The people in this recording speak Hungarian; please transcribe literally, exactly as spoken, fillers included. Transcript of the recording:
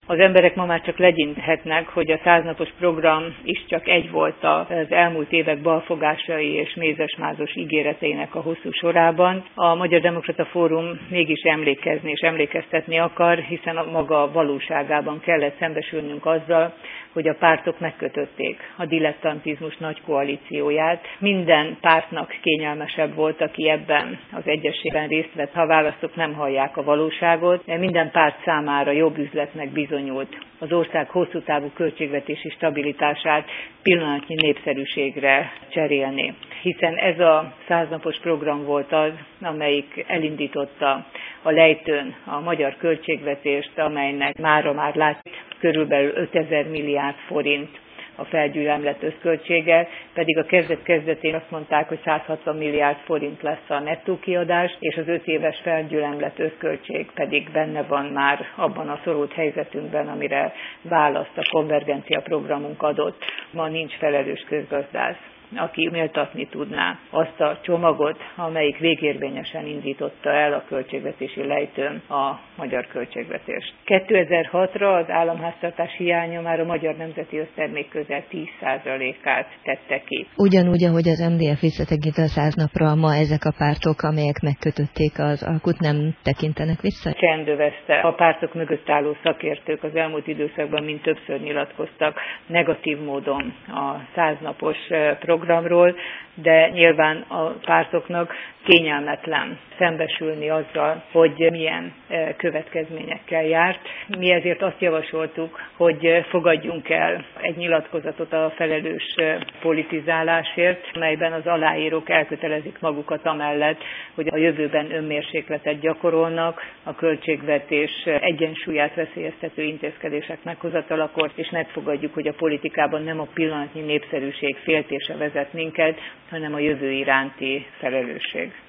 Az emberek ma már csak legyinthetnek, hogy a száznapos program is csak egy volt az elmúlt évek balfogásai és mézesmázos ígéreteinek a hosszú sorában. A Magyar Demokrata Fórum mégis emlékezni és emlékeztetni akar, hiszen a maga valóságában kellett szembesülnünk azzal, hogy a pártok megkötötték a dilettantizmus nagy koalícióját. Minden pártnak kényelmesebb volt, aki ebben az egyességben részt vett, ha a választók nem hallják a valóságot. Minden párt számára jobb üzletnek bizonyult az ország hosszú távú költségvetési stabilitását pillanatnyi népszerűségre cserélni. Hiszen ez a száznapos program volt az, amelyik elindította a lejtőn a magyar költségvetést, amelynek mára már látjuk körülbelül ötezer milliárd forint a felgyülemlett összköltsége, pedig a kezdet-kezdetén azt mondták, hogy száz hatvan milliárd forint lesz a nettó kiadás, és az öt éves felgyülemlett összköltség pedig benne van már abban a szorult helyzetünkben, amire választ a konvergencia programunk adott. Ma nincs felelős közgazdász, aki méltatni tudná azt a csomagot, amelyik végérvényesen indította el a költségvetési lejtőn a magyar költségvetést. kétezer-hatra az államháztartás hiánya már a magyar nemzeti össztermék közel tíz százalékát tette ki. Ugyanúgy, ahogy az em dé ef visszatekint a száz napra, ma ezek a pártok, amelyek megkötötték az alkut, nem tekintenek vissza? Csendövezte. A pártok mögött álló szakértők az elmúlt időszakban mind többször nyilatkoztak negatív módon a száznapos programról, de nyilván a pártoknak kényelmetlen szembesülni azzal, hogy milyen következményekkel járt. Mi ezért azt javasoltuk, hogy fogadjunk el egy nyilatkozatot a felelős politizálásért, melyben az aláírók elkötelezik magukat amellett, hogy a jövőben önmérsékletet gyakorolnak, a költségvetés egyensúlyát veszélyeztető intézkedések meghozatalakor, és megfogadjuk, hogy a politikában nem a pillanatnyi népszerűség féltése vezet minket, hanem a jövő iránti felelősség.